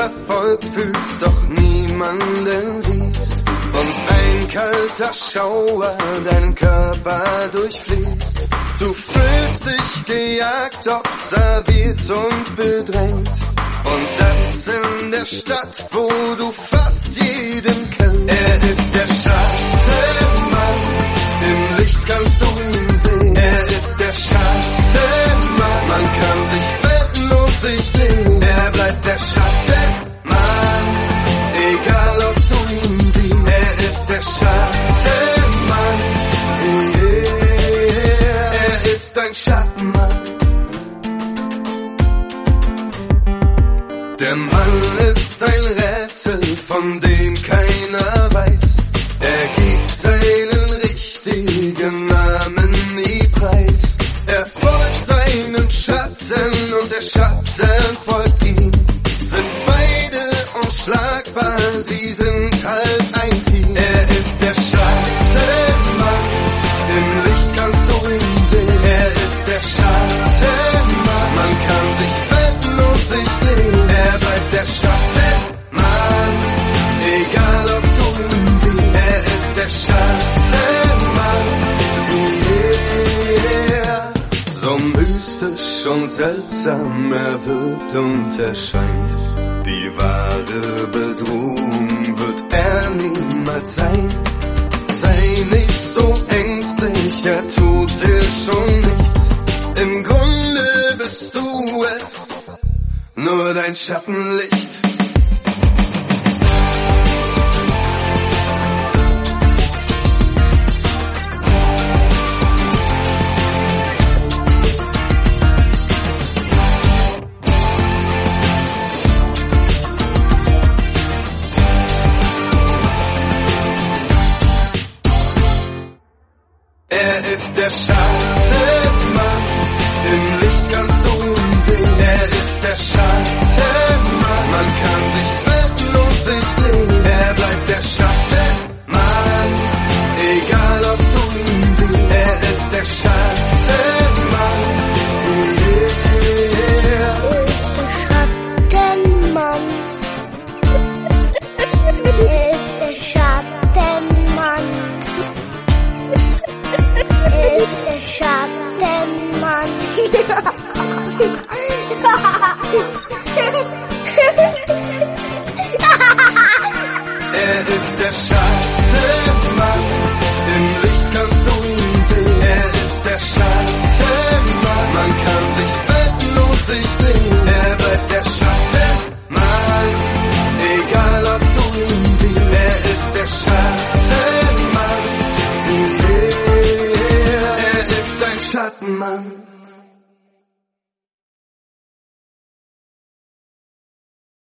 verfolgt fühlst, doch niemanden siehst. Und ein kalter Schauer deinen Körper durchfließt. Du fühlst dich gejagt, observiert und bedrängt. Und das in der Stadt, wo du fast jeden kennst. Er ist der Schattenmann, im Licht kannst du ihn sehen. Er ist der Schattenmann, man kann sich weltenlos sich lehnen. Er bleibt der Schattenmann, egal ob du ihn siehst. Er ist der Schattenmann, yeah. Er ist ein Schattenmann. Der Mann ist ein Rätsel, von dem keiner weiß. Er gibt seinen richtigen Namen nie preis. Er folgt seinem Schatten und der Schatten folgt ihm. Sind beide unschlagbar, sie sind halt ein Team. Er ist der Schattenmann, im Licht kannst du ihn sehen. Er ist der Schattenmann, man kann sich weltenlos sich lehnen. Er bleibt der Schattenmann, egal ob du ihn siehst. Er ist der Schattenmann, yeah. So mystisch und seltsam er wird und erscheint. Die wahre Bedrohung wird er niemals sein. Sei nicht so ängstlich, er tut dir schon nichts. Im Grunde bist du es, nur dein Schattenlicht. Er ist der Schattenmann, im Licht kannst du ihn sehen. Er ist der Schattenmann, man kann sich weltenlos sich lehnen. Er bleibt der Schattenmann, egal ob du ihn siehst. Er ist der Schattenmann, yeah. Er ist der Schattenmann. Er ist der Schattenmann. Er ist der Schattenmann.